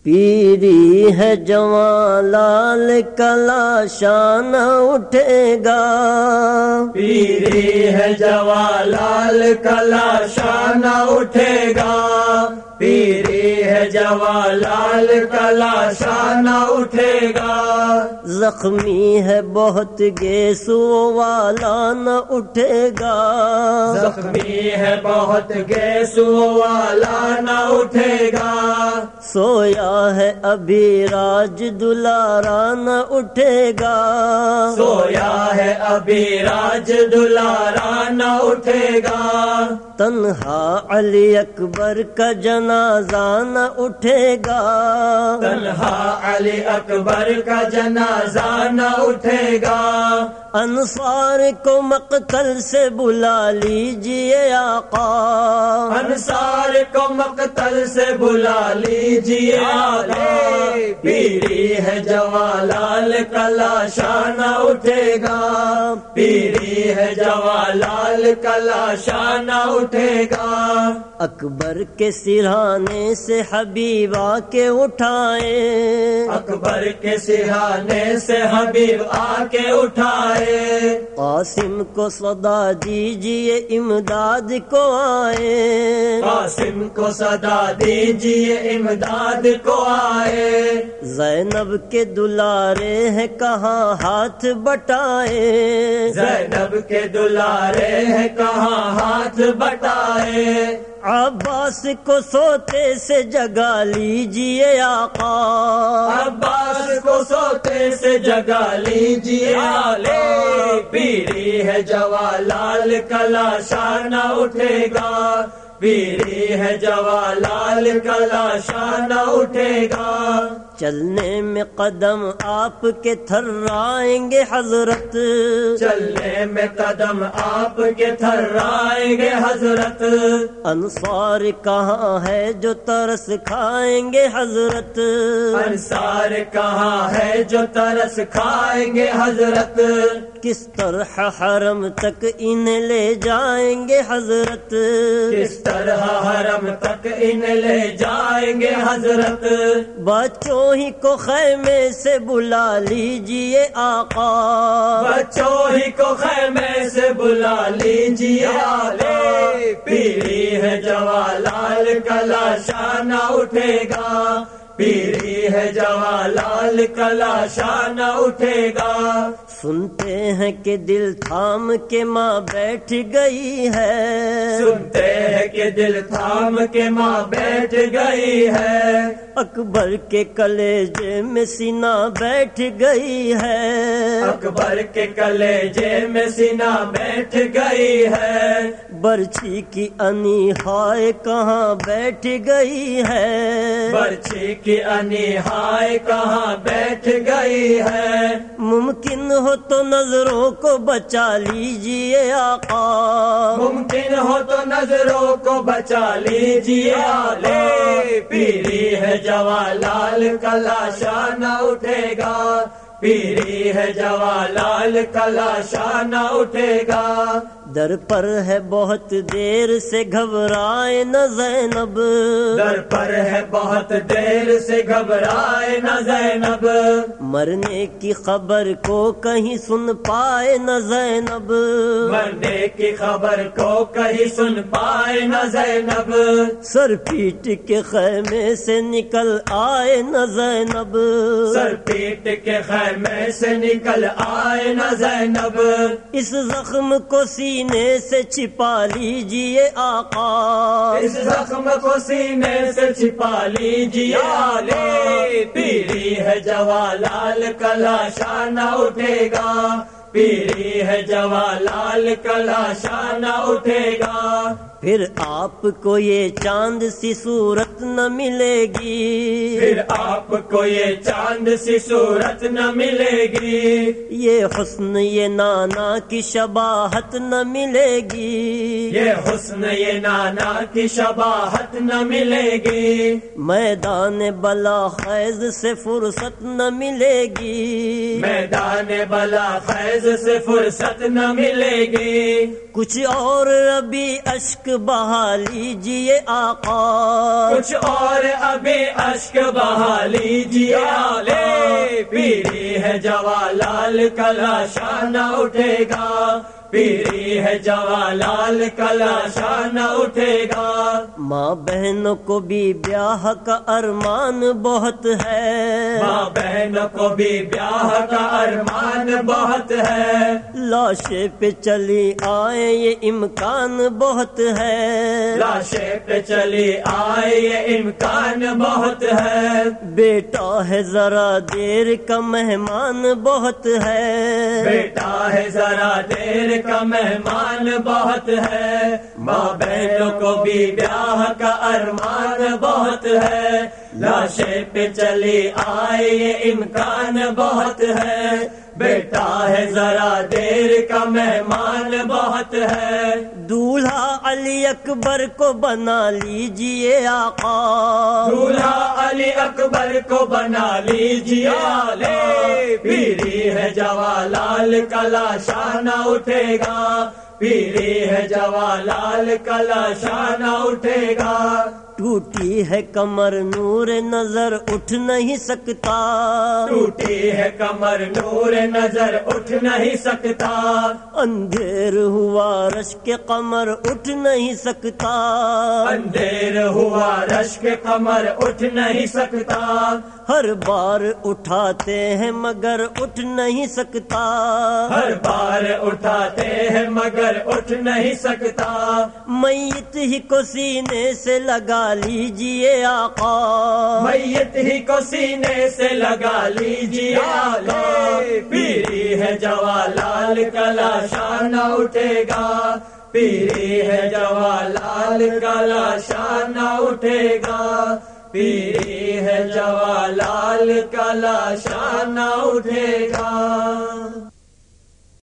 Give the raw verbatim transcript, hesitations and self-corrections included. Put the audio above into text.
پیری ہے جوان لال کلا شان اٹھے گا، پیری ہے جوان لال کلا شان اٹھے گا، پیری ہے جوان لال کلا شان اٹھے گا، زخمی ہے بہت گیسو والا نہ اٹھے گا، زخمی ہے بہت گیسو والا نہ اٹھے گا، سویا ہے ابھی راج دلارا نہ اٹھے گا، سویا ہے ابھی راج دلارا نہ اٹھے گا، تنہا علی اکبر کا جنازہ نہ اٹھے گا، تنہا علی اکبر کا جنازہ نہ اٹھے گا، انصار کو مقتل سے بلا لیجئے آقا، انصار کو مقتل سے بلا لیجئے آقا، پیری ہے جوان لال کلا شان اٹھے گا، پیری ہے جوان لال کلا شان اٹھے گا، اکبر کے سرہانے سے حبیب آ کے اٹھائے، اکبر کے سرہانے سے حبیب آ کے اٹھائے، قاسم کو صدا دیجئے امداد کو آئے، قاسم کو صدا دیجئے امداد کو آئے، زینب کے دلارے ہیں کہاں ہاتھ بٹائے، زینب کے دلارے ہیں کہاں ہاتھ بٹائے، عباس کو سوتے سے جگا لیجئے آقا، عباس کو سوتے سے جگا لیجئے آقا، پیری ہے جوان لال کلا شان اٹھے گا، پیری ہے جوان لال کلا شان اٹھے گا، چلنے میں قدم آپ کے تھرائیں گے حضرت، چلنے میں قدم آپ کے تھرائیں گے حضرت، انصار کہاں ہے جو ترس کھائیں گے حضرت، انصار کہاں ہے جو ترس کھائیں گے حضرت، کس طرح حرم تک انہیں لے جائیں گے حضرت، کس طرح حرم تک انہیں لے جائیں گے حضرت، بچوں ہی کو خیمے سے بلا لیجئے آقا، بچوں ہی کو خیمے سے بلا لیجئے آقا، پیری ہے جوان لال کلا شان اٹھے گا، پیری ہے جوان لال کلا شان اٹھے گا، سنتے ہیں کہ دل تھام کے ماں بیٹھ گئی ہے، سنتے ہیں کہ دل تھام کے ماں بیٹھ گئی ہے، اکبر کے کلیجے میں سینہ بیٹھ گئی ہے، اکبر کے کلیجے میں سینہ بیٹھ گئی ہے، برچھی کی انی ہائے کہاں بیٹھ گئی ہے، برچھی کی انی ہائے کہاں بیٹھ گئی ہے، ممکن ہو تو نظروں کو بچا لیجئے آقا، ممکن ہو تو نظروں کو بچا لیجئے آقا، پیری ہے جوان لال کلا شان اٹھے گا، پیری ہے جوان لال کلا شان اٹھے گا، در پر ہے بہت دیر سے گھبرائے نہ زینب، در پر ہے بہت دیر سے گھبرائے نہ زینب، مرنے کی خبر کو کہیں سن پائے نہ زینب، مرنے کی خبر کو کہیں سن پائے نہ زینب، سر پیٹ کے خیمے سے نکل آئے نہ زینب، سر پیٹ کے خیمے سے نکل آئے نہ زینب، اس زخم کو سینے سے چھپا لیجئے آقا، اس زخم کو سینے سے چھپا لیجئے آقا، پیری ہے جوان لال کلا شان اٹھے گا، پیری ہے جوان لال کلا شان اٹھے گا، پھر آپ کو یہ چاند سی صورت نہ ملے گی، پھر آپ کو یہ چاند سی صورت نہ ملے گی، یہ حسن یہ نانا کی شباہت نہ ملے گی، یہ حسن یہ نانا کی شباہت نہ ملے گی، میدان بلا خیز سے فرصت نہ ملے گی، میدان بلا خیز سے فرصت نہ ملے گی، کچھ اور ابھی اشک بہا لیجئے آقا، کچھ اور ابھی اشک بہا لیجئے آلے، پیری ہے جوالال کلا شانہ اٹھے گا، پیری ہے جوالال کلا شانہ اٹھے گا۔ ماں بہنوں کو بھی بیاہ کا ارمان بہت ہے، ماں بہن کو بھی بیاہ کا ارمان بہت ہے، لاشے پہ چلی آئے یہ امکان بہت ہے، لاشے پہ چلی آئے یہ امکان بہت ہے، بیٹا ہے ذرا دیر کا مہمان بہت ہے، بیٹا ہے ذرا دیر کا مہمان بہت ہے، ماں بہنوں کو بھی بیاہ کا ارمان بہت ہے، لاشے پہ چلی آئے یہ امکان بہت ہے، بیٹا ہے ذرا دیر کا مہمان بہت ہے۔ دولہا علی اکبر کو بنا لیجئے آقا، دولہا علی اکبر کو بنا لیجئے آلے، پیری ہے جوالال کلا شانہ اٹھے گا، پیری ہے جوالال کلا شانہ اٹھے گا۔ ٹوٹی ہے کمر نور نظر اٹھ نہیں سکتا، ٹوٹی ہے کمر نور نظر اٹھ نہیں سکتا، اندھیر ہوا رشک قمر اٹھ نہیں سکتا، اندھیر ہوا رشک قمر اٹھ نہیں سکتا، ہر بار اٹھاتے ہیں مگر اٹھ نہیں سکتا، ہر بار اٹھاتے ہیں مگر اٹھ نہیں سکتا، میت ہی کو سینے سے لگا لیجئے آقا، میت ہی کو سینے سے لگا لیجئے آقا، پیری ہے جوالال کلا شانہ اٹھے گا، پیری ہے جوالال کلا شانہ اٹھے گا، پیری ہے جوالال کلا شانہ اٹھے گا۔